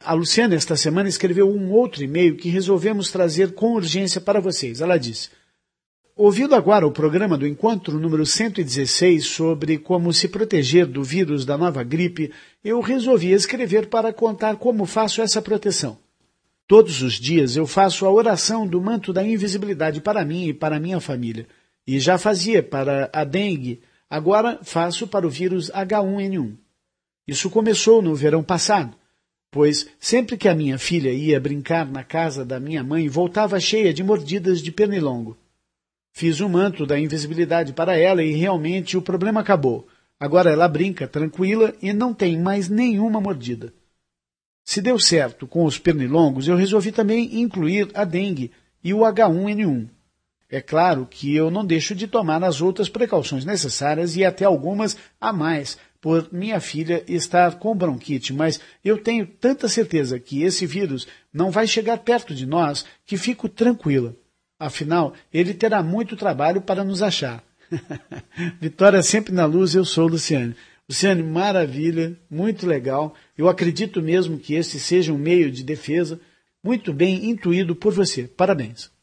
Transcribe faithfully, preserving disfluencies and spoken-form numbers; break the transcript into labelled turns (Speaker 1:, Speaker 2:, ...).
Speaker 1: a Luciana, esta semana, escreveu um outro e-mail que resolvemos trazer com urgência para vocês. Ela disse: ouvindo agora o programa do encontro número cento e dezesseis sobre como se proteger do vírus da nova gripe, eu resolvi escrever para contar como faço essa proteção. Todos os dias eu faço a oração do manto da invisibilidade para mim e para minha família. E já fazia para a dengue, agora faço para o vírus H um N um. Isso começou no verão passado, pois sempre que a minha filha ia brincar na casa da minha mãe, voltava cheia de mordidas de pernilongo. Fiz o manto da invisibilidade para ela e realmente o problema acabou. Agora ela brinca tranquila e não tem mais nenhuma mordida. Se deu certo com os pernilongos, eu resolvi também incluir a dengue e o H um N um. É claro que eu não deixo de tomar as outras precauções necessárias e até algumas a mais, por minha filha estar com bronquite, mas eu tenho tanta certeza que esse vírus não vai chegar perto de nós que fico tranquila. Afinal, ele terá muito trabalho para nos achar. Vitória sempre na luz, eu sou Luciane. Luciane, maravilha, muito legal. Eu acredito mesmo que esse seja um meio de defesa muito bem intuído por você. Parabéns.